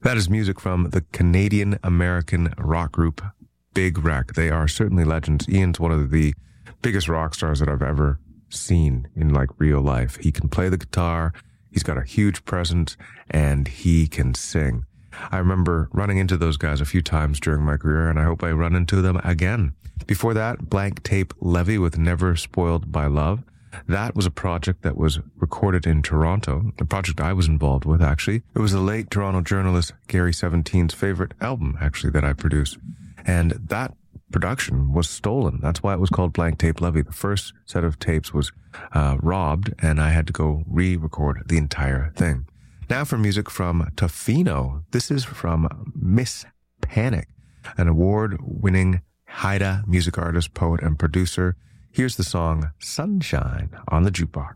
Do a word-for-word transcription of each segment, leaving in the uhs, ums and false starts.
That is music from the Canadian-American rock group Big Wreck. They are certainly legends. Ian's one of the biggest rock stars that I've ever seen in like real life. He can play the guitar, he's got a huge presence, and he can sing. I remember running into those guys a few times during my career, and I hope I run into them again. Before that, Blank Tape Levy with Never Spoiled by Love. That was a project that was recorded in Toronto, a project I was involved with, actually. It was the late Toronto journalist Gary seventeen's favorite album, actually, that I produced. And that production was stolen. That's why it was called Blank Tape Levy. The first set of tapes was uh, robbed, and I had to go re-record the entire thing. Now for music from Tofino. This is from Miss Panic, an award-winning Haida music artist, poet, and producer. Here's the song Sunshine on the Jukebox.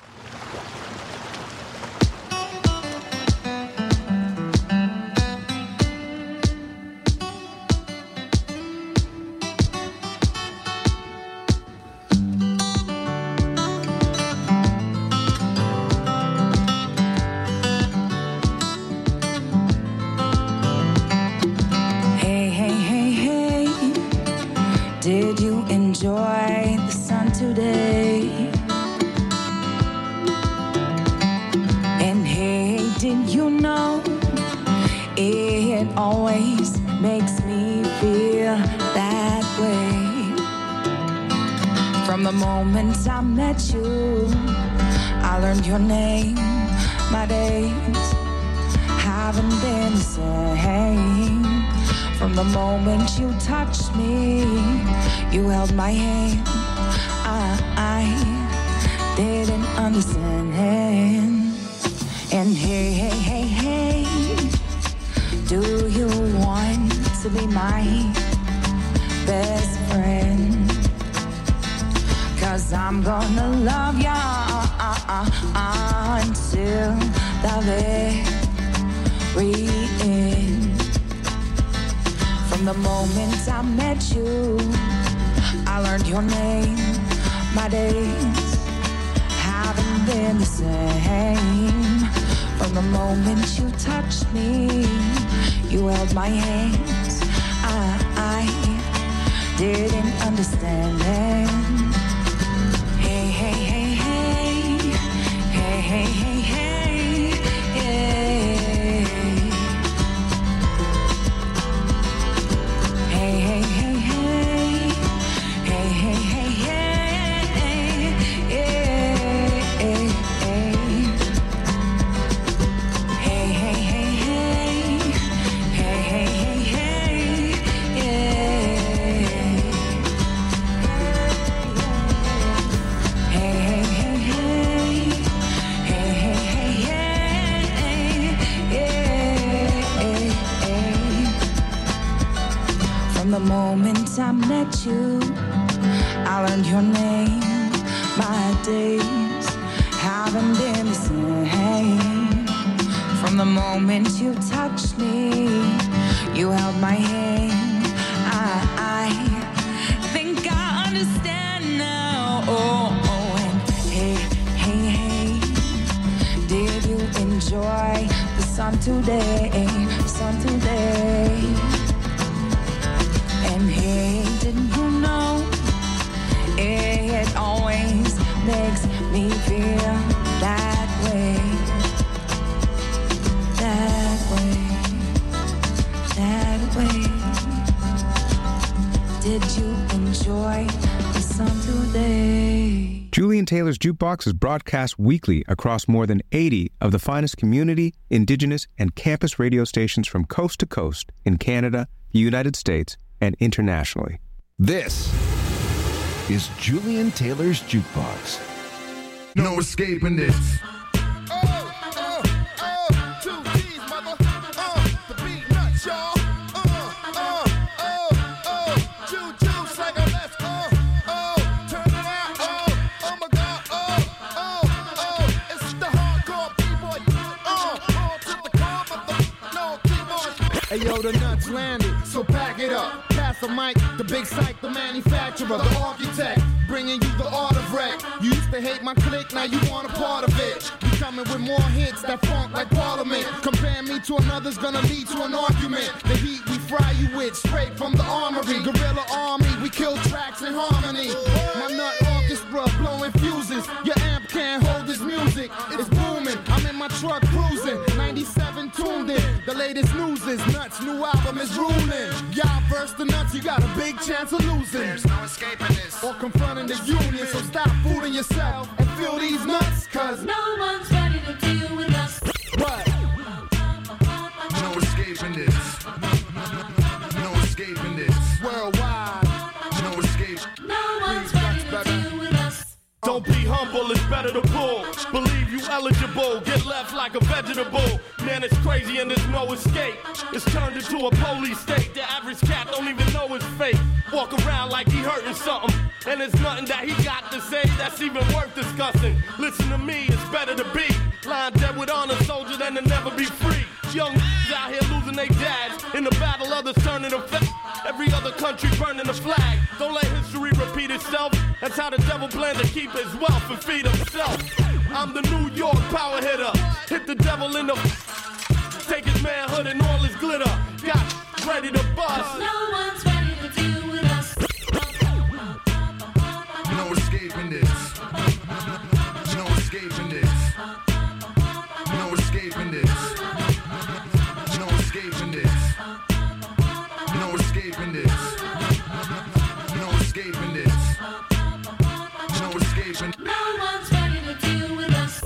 Enjoy the sun today. And hey, did you know it always makes me feel that way? From the moment I met you, I learned your name. My days haven't been the same. From the moment you touched me, you held my hand. I, I didn't understand. And hey, hey, hey, hey, do you want to be my best friend? 'Cause I'm gonna love ya uh, uh, uh, until the very end. From the moment I met you, I learned your name. My days haven't been the same. From the moment you touched me, you held my hands. I, I didn't understand. Hey, hey, hey, hey, hey, hey, hey, hey, yeah. Hey, hey, hey, hey, hey, hey, hey, hey, yeah, hey, hey, hey, hey, hey, hey, hey, yeah, hey, hey, hey, hey, hey, hey, yeah. From the moment I met you, I learned your name. My days haven't been the same. From the moment you touched me, you held my hand. I, I think I understand now. Oh, oh, and hey, hey, hey, did you enjoy the sun today? Sun today. And hey, didn't you know it always makes me feel that way, that way, that way. Did you enjoy the sun today? Julian Taylor's Jukebox is broadcast weekly across more than eighty of the finest community, indigenous, and campus radio stations from coast to coast in Canada, the United States, and internationally. This is Julian Taylor's Jukebox. No escaping this. Hey yo, the nuts landed, so pack it up. Pass the mic, the big psych, the manufacturer, the architect, bringing you the art of wreck. You used to hate my clique, now you want a part of it. We coming with more hits that funk like Parliament. Compare me to another's gonna lead to an argument. The heat we fry you with, straight from the armory. Guerrilla army, we kill tracks in harmony. My nut orchestra blowing fuses. Your amp can't hold this music. It's booming. I'm in my truck cruising. ninety-seven tuned in. The latest news is nuts. New album is ruling. Y'all verse the nuts, you got a big chance of losing. There's no escaping this. Or confronting the union. So stop fooling yourself and feel these nuts. Cause no one's ready to deal with us. What? No escaping this. No escaping this. Worldwide. No escape. No one's ready to deal with us. Don't be humble, it's better to pull. Believe you eligible, get left like a vegetable. Man, it's crazy and there's no escape. It's turned into a police state. The average cat don't even know his fate. Walk around like he hurting something. And there's nothing that he got to say that's even worth discussing. Listen to me, it's better to be lying dead with honor, soldier, than to never be free. Young out here losing their dads. In the battle, others turning to flag. Every other country burning the flag. Don't let history repeat itself. That's how the devil plans to keep his wealth and feed himself. I'm the New York power hitter. Hit the devil in the... Take his manhood and all his glitter. Got ready to bust. No one's ready to deal with us. No escaping this. No escaping this. No escaping this. No escaping this. No escaping this. No escaping this. No escaping. No one's ready to deal with us.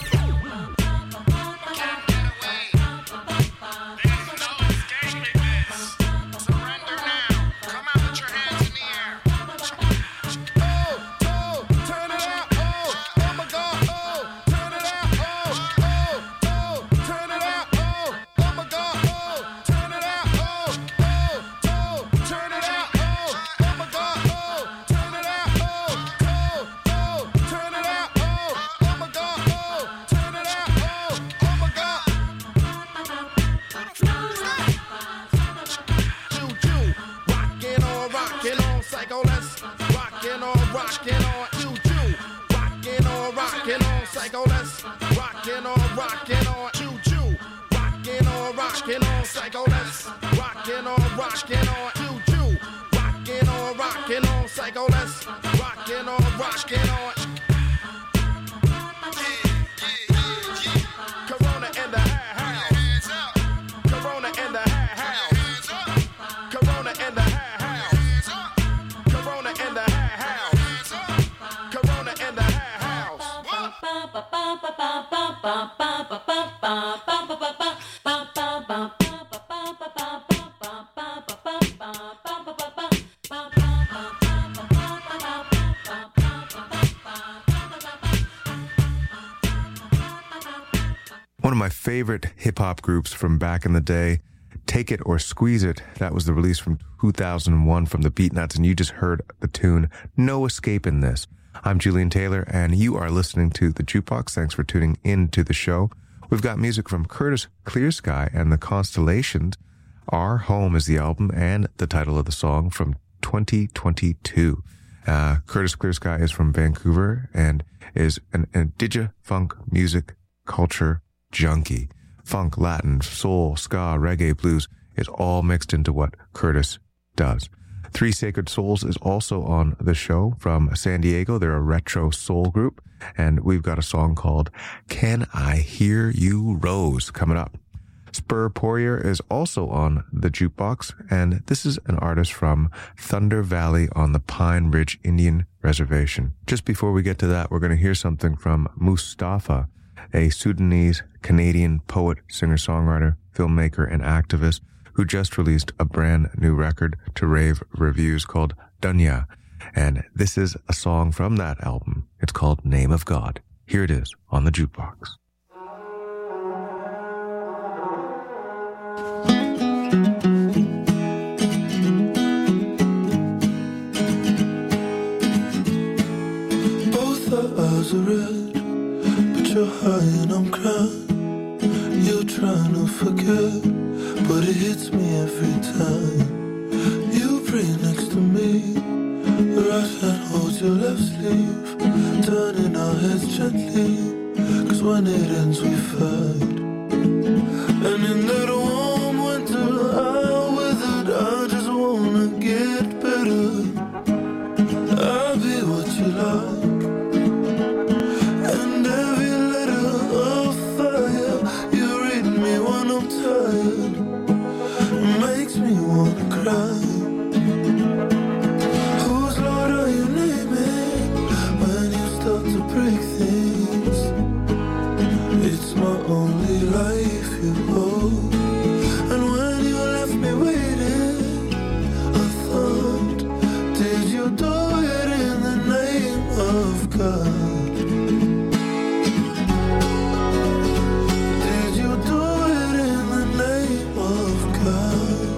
Can't get away. There's no escaping this. Surrender now. Come out with your hands in the air. Oh, oh, turn it out. Oh, oh my God. Oh, turn it out. Oh, oh, oh, turn it out. Oh, oh my God. Oh, turn it out. Oh, oh, oh, turn it out. Oh, oh my God. Oh, turn it out. Oh, oh, oh, turn it out. Oh, oh my God. Oh, turn it out. Oh, oh my God. Choo-choo, rockin' on, rockin' on, psycho, let's rockin' on, rockin' on, choo-choo, rockin' on, rockin' on, psycho, let's rockin' on, rockin' on, choo-choo, rockin' on, rockin' on, psycho, let's rockin' on, rockin' on, choo-choo, rockin' on, rockin' on, psycho, let's rockin' on, rockin' on. Corona in the house. Corona in the house. Corona in the house. Corona in the house. Corona in the house. One of my favorite hip-hop groups from back in the day, Take It or Squeeze It. That was the release from two thousand one from the Beatnuts, and you just heard the tune No Escaping This. I'm Julian Taylor, and you are listening to The Jukebox. Thanks for tuning in to the show. We've got music from Curtis Clearsky and the Constellations. Our Home is the album and the title of the song from twenty twenty-two. Uh, Curtis Clearsky is from Vancouver and is an, an digi-funk music culture junkie. Funk, Latin, soul, ska, reggae, blues is all mixed into what Curtis does. Three Sacred Souls is also on the show from San Diego. They're a retro soul group, and we've got a song called Can I Hear You Rose coming up. Spur Poirier is also on the Jukebox, and this is an artist from Thunder Valley on the Pine Ridge Indian Reservation. Just before we get to that, we're going to hear something from Mustafa, a Sudanese-Canadian poet, singer-songwriter, filmmaker, and activist who just released a brand new record to rave reviews called Dunya. And this is a song from that album. It's called Name of God. Here it is on the Jukebox. Both our eyes are red, but you're high and I'm crying. You're trying to forget, but it hits me every time. You pray next to me. The right hand holds your left sleeve, turning our heads gently, cause when it ends we fight. And in that warm winter hour with it, I just wanna get better. I'll be what you like, and every letter of fire you read me when I'm tired makes me wanna cry. Whose Lord are you naming when you start to break things? It's my only life you hold. And when you left me waiting, I thought, did you do it in the name of God? Did you do it in the name of God?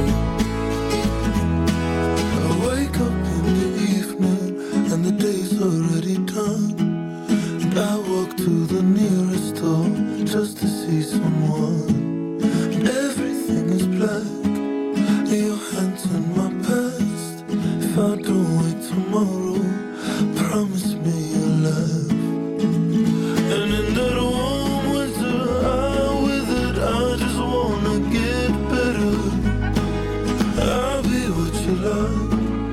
I wake up in the evening and the day's already done, and I walk to the nearest door just to see someone. And everything is black, your hands in my past. If I don't wait tomorrow, promise me you'll laugh. And in that warm winter hour with it, I just wanna get better. I'll be what you like,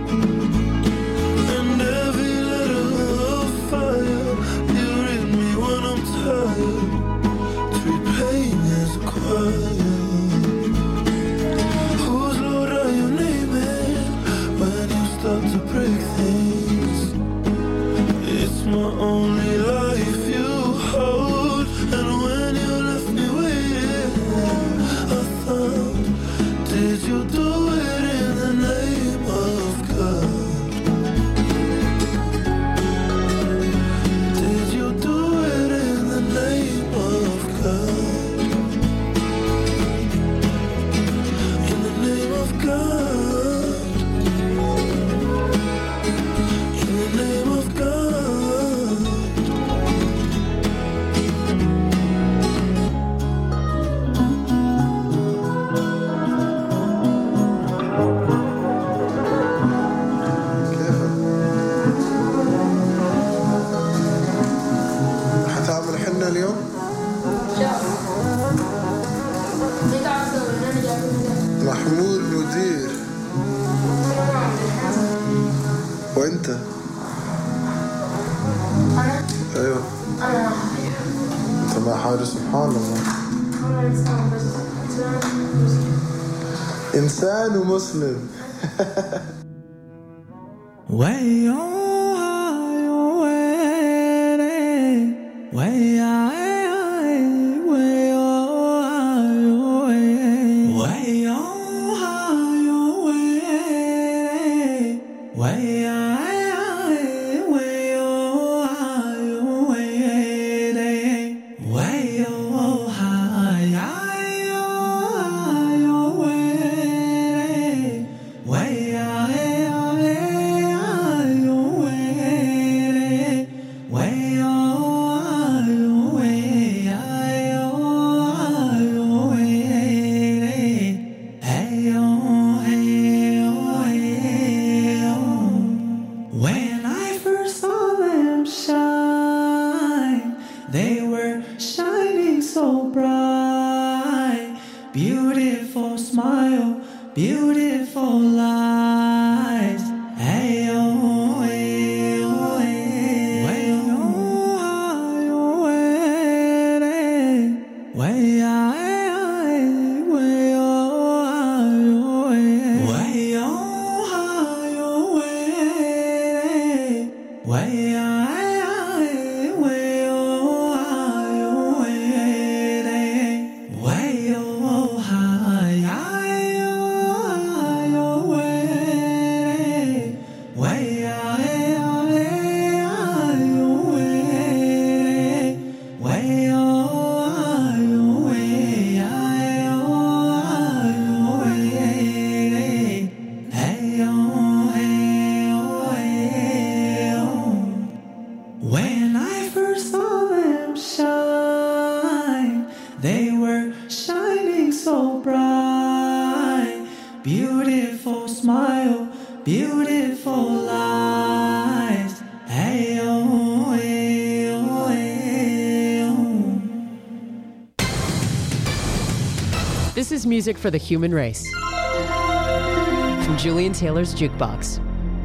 and every letter of fire you read me when I'm tired. Treat pain as a choir. Whose Lord are you naming when you start to break things? It's my only life you hold. And when you left me waiting, I thought, did you do it in the name of God? Did you do it in the name of God? In the name of God. In the name of God. حتعمل حنة اليوم؟ محمود مدير. وانت؟ ايوه انت مع حارس سبحان الله. انسان ومسلم. Way oh, way, way, way, oh, way, oh, way, way, When I first saw them shine, they were shining so bright. Beautiful smile, beautiful eyes. Hey, oh, hey, oh, hey, way, oh, oh, hey, way, I, way, oh, hey, way, oh, way, way, I, way, oh, way, way, oh, hi, I, oh, way. smile, beautiful lies. Hey, oh, hey, oh, hey, oh. This is music for the human race. From Julian Taylor's Jukebox.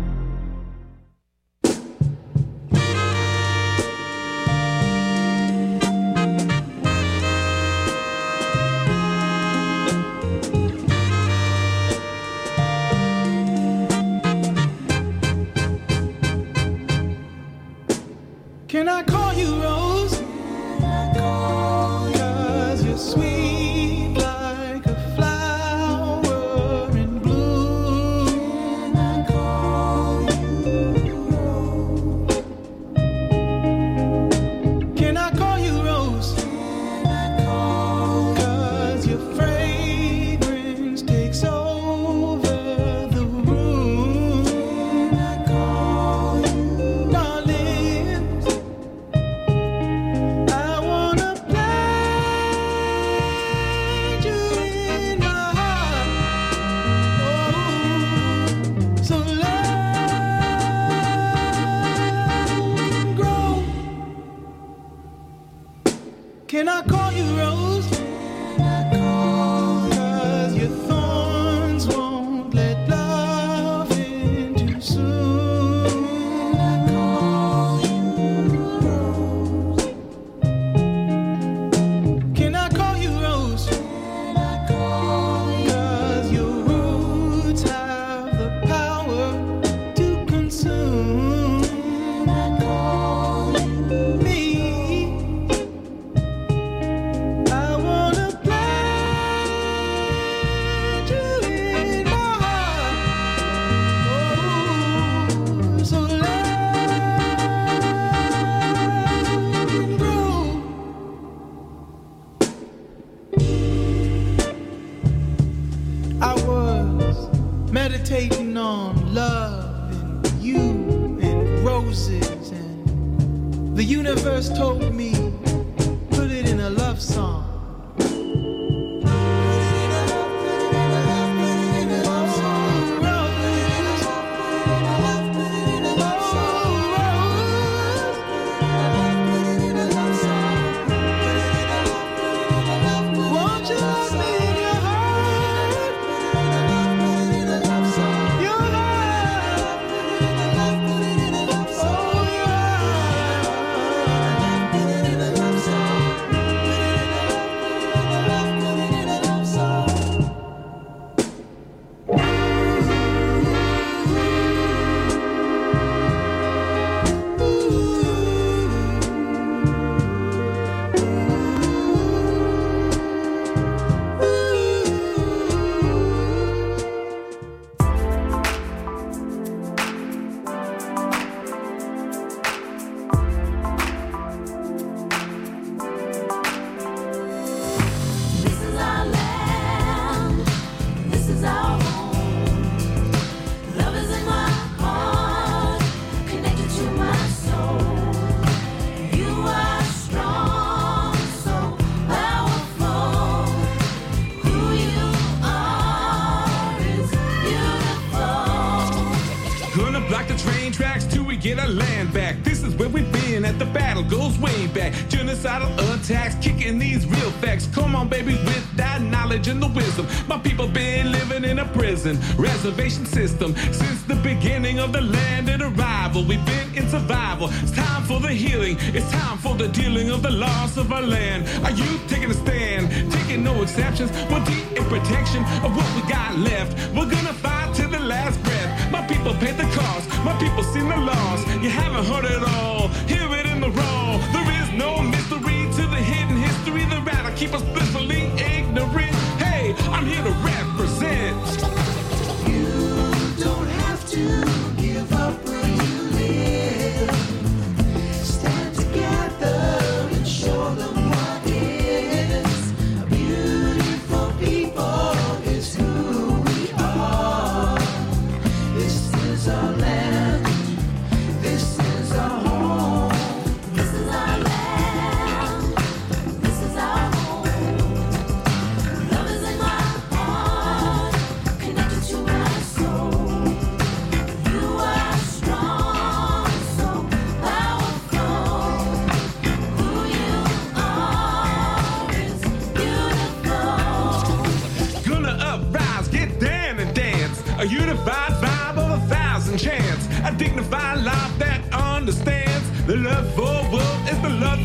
Can I call you Rose? Can I call you? 'Cause you're sweet like a flower in bloom. Can I call you Rose? Can I call you Rose? Can I call you? 'Cause your fragrance takes over the room. Can I call you, darling? I wanna plant you in my heart. Oh, so love can grow. Can I call you Rose? Can I call you? 'Cause your thorns won't let love in too soon. Can I call you Rose? Can I call you Rose? Can I call you? 'Cause your roots have the power to consume. Can I call you me? I wanna plant you in my heart. Oh, so love can grow. I was meditating on love and you and roses, and the universe told me, put it in a love song. Put it in a love, put it in a love, put it in a love song. Rose, put it in a love, put it in a love song. Put it in a love, put it in a love song. Put it in a love, put it in a love, put it in a love. Won't you love me in your heart? Put it in a love, put it in a love song. Your heart. Put it in a love, put it in a love song. Oh, your heart. Put it in a love song. Put it in a love, put it in a love, put it in a love song. This is our land, this is our home. Love is in my heart, connected to my soul. You are strong, so powerful. Who you are is beautiful. Gonna block the train tracks till we get our land back. This is where we've been at, the battle goes way back. Genocidal attacks, kicking these real facts. Come on, baby, with that knowledge and the wisdom. My people been living in a prison reservation system since the beginning of the landed arrival. We've been in survival. It's time for the healing. It's time for the dealing of the loss of our land. Are you taking a stand? Taking no exceptions. We're deep in protection of what we got left. We're gonna fight to the last breath. My people pay the cost. My people seen the loss. You haven't heard it all. Hear it in the raw. There is no mystery to the hidden history. The rather keep us blissfully ignorant. Hey, I'm here to represent. You don't have to give up where you live. Stand together and show them what is. A beautiful people is who we are. This is our land. This is our home. This is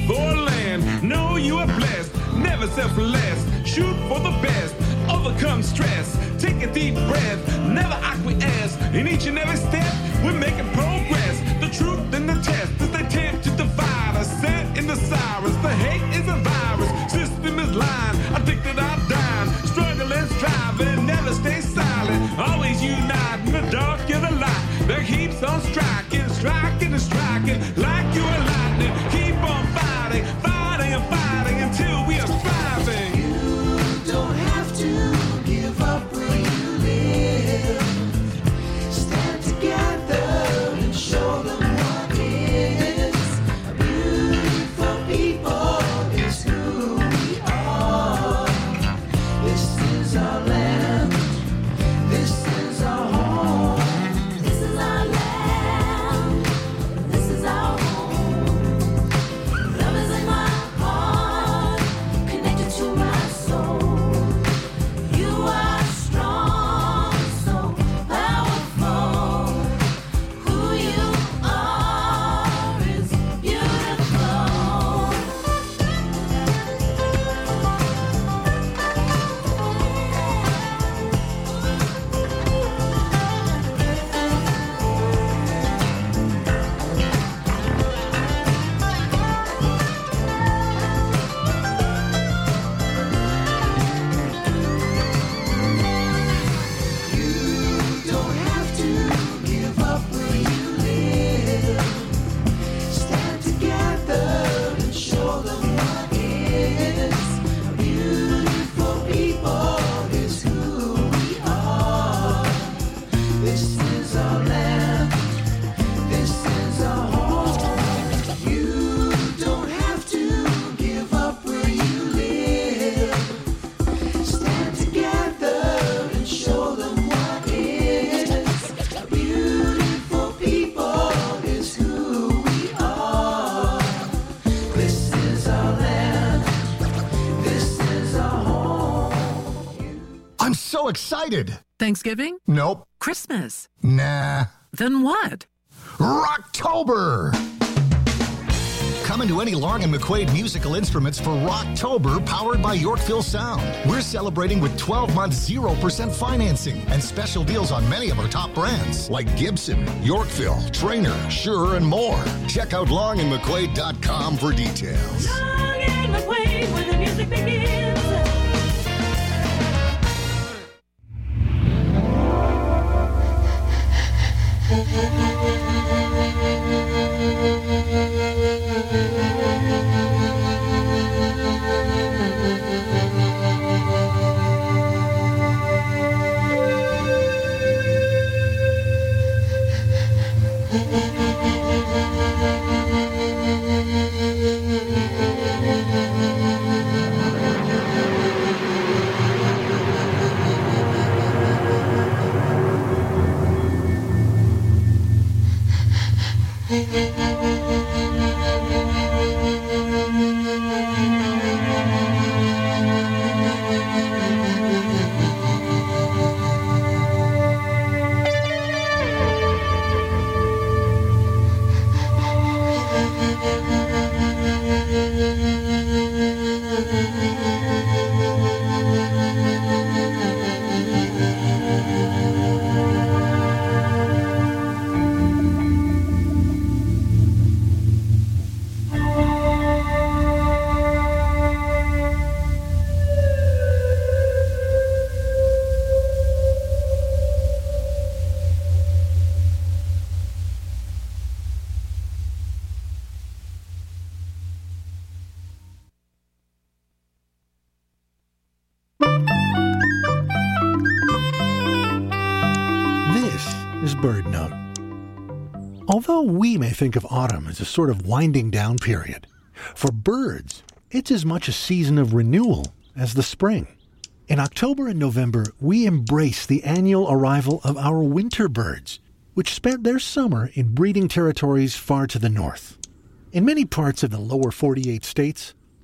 for land. Know you are blessed, never selfless. Shoot for the best, overcome stress. Take a deep breath, never acquiesce. In each and every step, we're making progress. The truth and the test as they attempt to divide us. Set in the sirens, the hate is a virus. System is lying, addicted I'll die. Struggling, striving, never stay silent. Always unite in the dark and the light. That keeps on striking, striking and striking. Like you are lightning, keep on fighting, fighting and fighting until we are thriving. You don't have to give up where you live. Stand together and show them what is. A beautiful people is who we are. This is our land. This is our home. This is our land. This is our home. Love is in my heart, connected to my soul. You are strong, so powerful. Who you are is beautiful. You don't have to give up where you live. Stand together and show them what is. A beautiful people is who we are. This is our land. This is our home. You don't have to give up where you live. Stand together and show them what is. A beautiful people is who we are. This is our land. This is our home. I'm so excited. Thanksgiving? Nope. Christmas? Nah. Then what? Rocktober! Coming to any Long and McQuaid musical instruments for Rocktober, powered by Yorkville Sound. We're celebrating with twelve month zero percent financing and special deals on many of our top brands like Gibson, Yorkville, Trainer, Shure, and more. Check out long and mcquaid dot com for details. Long and McQuaid, where the music begins. Bird Note. Although we may think of autumn as a sort of winding down period, for birds, it's as much a season of renewal as the spring. In October and November, we embrace the annual arrival of our winter birds, which spent their summer in breeding territories far to the north. In many parts of the lower forty-eight states,